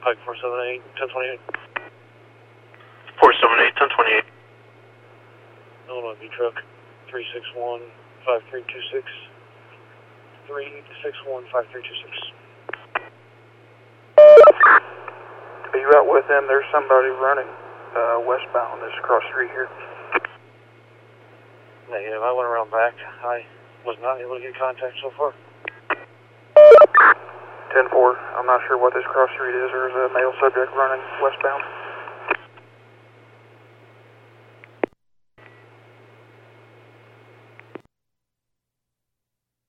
Pike 478, 1028. 478, 1028. Illinois V truck 361 5326. 361 5326. To be right with them, there's somebody running westbound this cross street here. Negative, I went around back. I was not able to get contact so far. 10-4, I'm not sure what this cross street is. There's a male subject running westbound.